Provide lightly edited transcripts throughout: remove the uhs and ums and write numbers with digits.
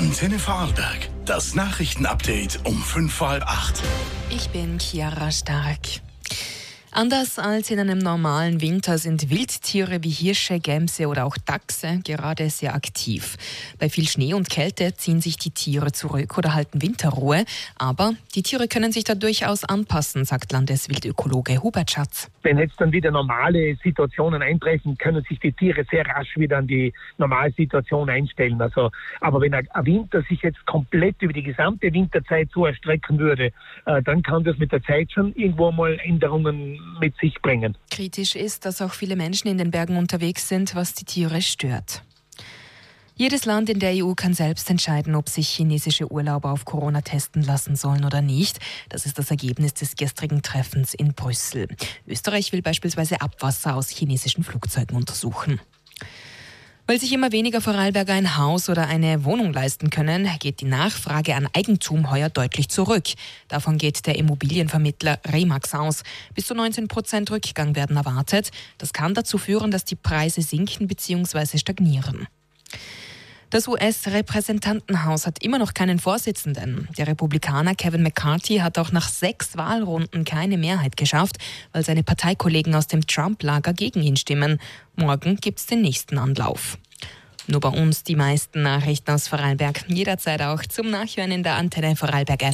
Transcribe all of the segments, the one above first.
Antenne Vorarlberg. Das Nachrichtenupdate um 7:45. Ich bin Chiara Stark. Anders als in einem normalen Winter sind Wildtiere wie Hirsche, Gämse oder auch Dachse gerade sehr aktiv. Bei viel Schnee und Kälte ziehen sich die Tiere zurück oder halten Winterruhe. Aber die Tiere können sich da durchaus anpassen, sagt Landeswildökologe Hubert Schatz. Wenn jetzt dann wieder normale Situationen eintreffen, können sich die Tiere sehr rasch wieder an die normale Situation einstellen. Aber wenn ein Winter sich jetzt komplett über die gesamte Winterzeit so erstrecken würde, dann kann das mit der Zeit schon irgendwo mal Änderungen mit sich bringen. Kritisch ist, dass auch viele Menschen in den Bergen unterwegs sind, was die Tiere stört. Jedes Land in der EU kann selbst entscheiden, ob sich chinesische Urlauber auf Corona testen lassen sollen oder nicht. Das ist das Ergebnis des gestrigen Treffens in Brüssel. Österreich will beispielsweise Abwasser aus chinesischen Flugzeugen untersuchen. Weil sich immer weniger Vorarlberger ein Haus oder eine Wohnung leisten können, geht die Nachfrage an Eigentum heuer deutlich zurück. Davon geht der Immobilienvermittler Remax aus. Bis zu 19% Rückgang werden erwartet. Das kann dazu führen, dass die Preise sinken bzw. stagnieren. Das US-Repräsentantenhaus hat immer noch keinen Vorsitzenden. Der Republikaner Kevin McCarthy hat auch nach 6 Wahlrunden keine Mehrheit geschafft, weil seine Parteikollegen aus dem Trump-Lager gegen ihn stimmen. Morgen gibt's den nächsten Anlauf. Nur bei uns die meisten Nachrichten aus Vorarlberg. Jederzeit auch zum Nachhören in der Antenne Vorarlberg-App.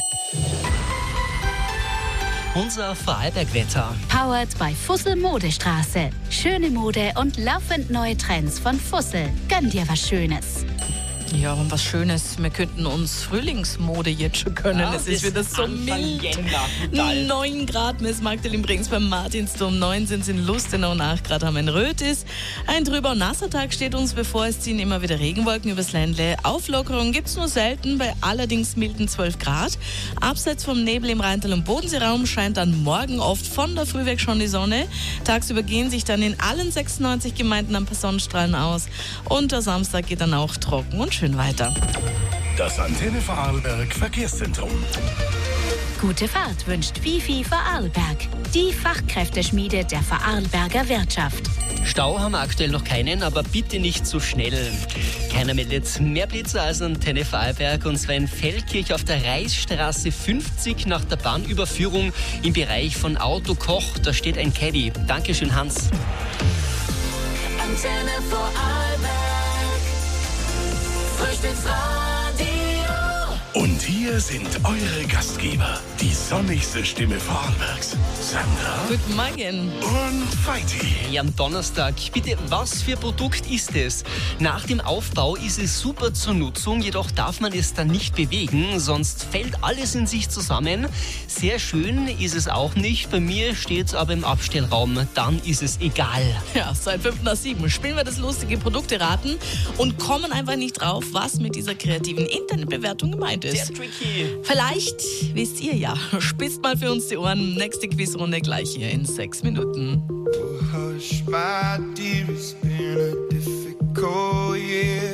Unser Vorarlberg-Wetter. Powered by Fussel Modestraße. Schöne Mode und laufend neue Trends von Fussel. Gönn dir was Schönes. Ja, und was Schönes. Wir könnten uns Frühlingsmode jetzt schon gönnen. Ja, es ist wieder so mild. 9 Grad, Miss Magdalene Brings beim Martinsdom. 9 sind es in Lustenau und 8 Grad haben wir in Rötis. Ein trüber und nasser Tag steht uns bevor. Es ziehen immer wieder Regenwolken übers Ländle. Auflockerung gibt es nur selten, bei allerdings milden 12 Grad. Abseits vom Nebel im Rheintal- und Bodensee-Raum scheint dann morgen oft von der Früh weg schon die Sonne. Tagsüber gehen sich dann in allen 96 Gemeinden ein paar Sonnenstrahlen aus. Und der Samstag geht dann auch trocken und schön weiter. Das Antenne Vorarlberg Verkehrszentrum. Gute Fahrt wünscht Fifi Vorarlberg. Die Fachkräfteschmiede der Vorarlberger Wirtschaft. Stau haben wir aktuell noch keinen, aber bitte nicht zu schnell. Keiner meldet mehr Blitzer als Antenne Vorarlberg, und zwar in Feldkirch auf der Reichsstraße 50 nach der Bahnüberführung im Bereich von Autokoch. Da steht ein Caddy. Dankeschön, Hans. Antenne Vorarlberg. Frühstücksradio. Und hier sind eure Gastgeber. Die sonnigste Stimme Vorarlbergs. Sandra Guten Morgen. und Feiti. Ja, am Donnerstag. Bitte, was für Produkt ist es? Nach dem Aufbau ist es super zur Nutzung, jedoch darf man es dann nicht bewegen, sonst fällt alles in sich zusammen. Sehr schön ist es auch nicht. Bei mir steht es aber im Abstellraum. Dann ist es egal. Ja, seit 5 nach 7 spielen wir das lustige Produkte raten und kommen einfach nicht drauf, was mit dieser kreativen Internetbewertung gemeint ist. Sehr tricky. Vielleicht wisst ihr ja. Spitzt mal für uns die Ohren. Nächste Quizrunde gleich hier in 6 Minuten. Hush, my dear, it's been a difficult year.